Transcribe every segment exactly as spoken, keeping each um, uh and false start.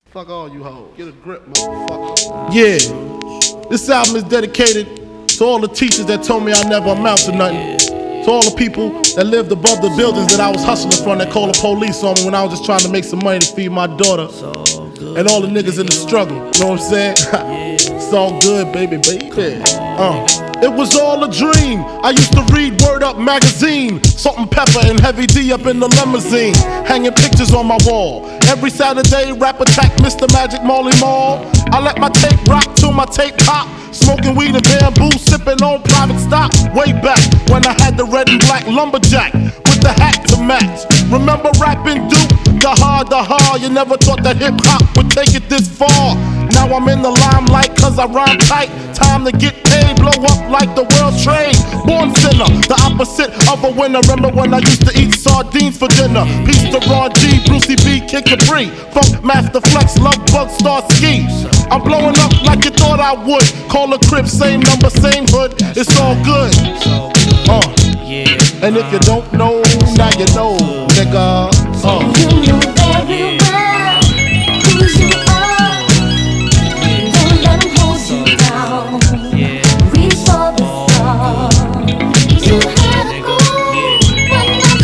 Fuck all you hoes. Get a grip, motherfucker. Yeah, this album is dedicated to all the teachers that told me I never amount to nothing. To all the people that lived above the buildings that I was hustling from that called the police on me when I was just trying to make some money to feed my daughter. And all the niggas in the struggle, you know what I'm saying? It's all good, baby, baby. Uh. It was all a dream. I used to read Word Up magazine, Salt-N-Pepa and Heavy D up in the limousine, hanging pictures on my wall. Every Saturday, Rap Attack, Mister Magic Marley Marl. I let my tape rock till my tape pop. Smoking weed and bamboo, sipping on private stock. Way back when I had the red and black lumberjack with the hat to match. Remember rapping Duke? The hard, the hard. You never thought that hip hop would take it this far. Now I'm in the limelight cause I rhyme tight. Time to get paid, blow up like the world trade. Born sinner, the opposite of a winner. Remember when I used to eat sardines for dinner? Peace to Ron G, Brucey B, Kid Capri, Funk Master Flex, Love Bug, Star Ski. I'm blowing up like you thought I would. Call a crib, same number, same hood. It's all good. Uh. And if you don't know, now you know, nigga. Uh. You know very well who you are. Don't let them hold you down. Reach for the stars. You had a goal, but not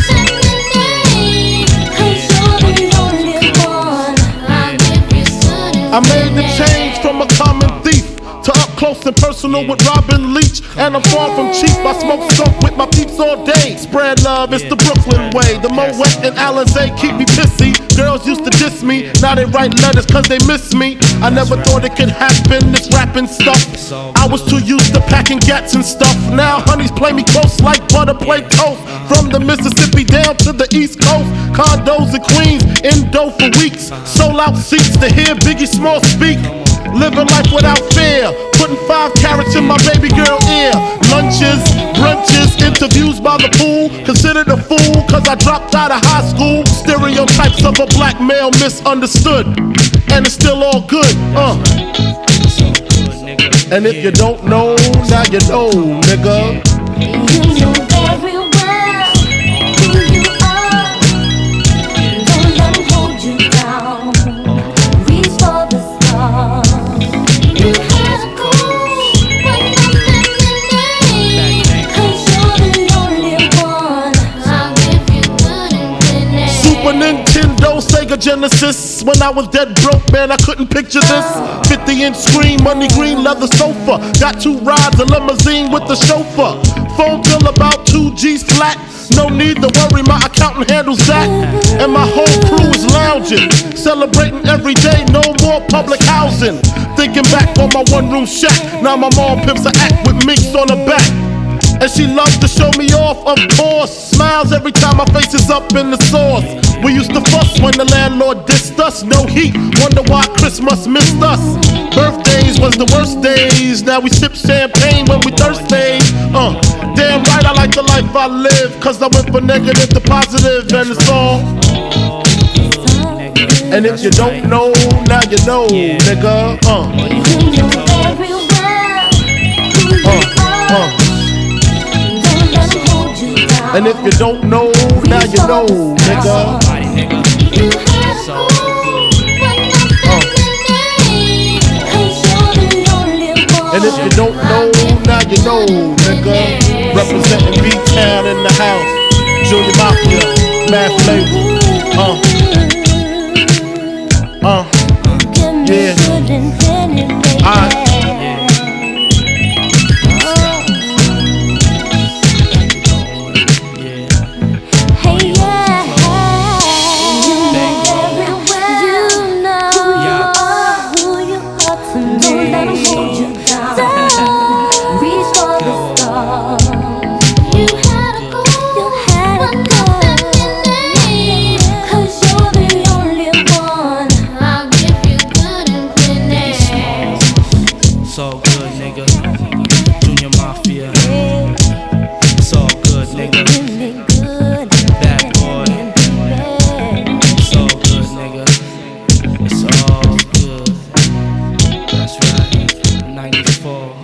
today. Cause you're the only one. I'll give you something. I made the change from a common thief to up close and personal with Robin Leach. And I'm far from cheap, I smoke skunk with my peeps all day. Spread love, it's the Brooklyn way. The Moet and Alizé keep me pissy. Girls used to diss me, now they write letters cause they miss me. I never thought it could happen, this rapping stuff. I was too used to packing gats and stuff. Now honeys play me close like butter play toast. From the Mississippi down to the East Coast, condos in Queens, in dough for weeks. Sold out seats to hear Biggie Small speak. Living life without fear, putting five carats in my baby girl ear. Lunches, brunches, interviews by the pool. Considered a fool cause I dropped out of high school. Stereotypes of a black male misunderstood. And it's still all good, uh. And if you don't know, now you know, nigga. You know very well who you are. Don't let them hold you down. Reach for the stars. You had a goal, but nothing today. Cause you're the only one. I'll give you good and Super Nintendo, Sega Genesis. When I was dead broke, man, I couldn't picture this. fifty inch screen, money green, leather sofa. Got two rides, a limousine with the chauffeur. Phone bill about two G's flat. No need to worry, my accountant handles that. And my whole crew is lounging, celebrating every day, no more public housing. Thinking back on my one room shack. Now my mom pimps an act with minks on her back. And she loves to show me off, of course. Smiles every time my face is up in the sauce. We used to fuss when the landlord dissed us. No heat, wonder why Christmas missed us. Birthdays was the worst days. Now we sip champagne when we thirsty. Uh, damn right I like the life I live. Cause I went from negative to positive and it's all. And if you don't know, now you know, nigga. Uh. You know very well who you Uh, are. uh. Don't let them hold you down. And if you don't know, now you know, nigga. You had a goal, but nothing today. Cause you're the only one. And if you don't know, now you know, nigga. Representing B-Town in the house. Junior Mafia, Mad Flavor. Uh. Uh. Yeah. Alright. It's all good, nigga. Junior Mafia. It's all good, nigga. Bad boy. It's all good, nigga. It's all good. That's right. ninety-four.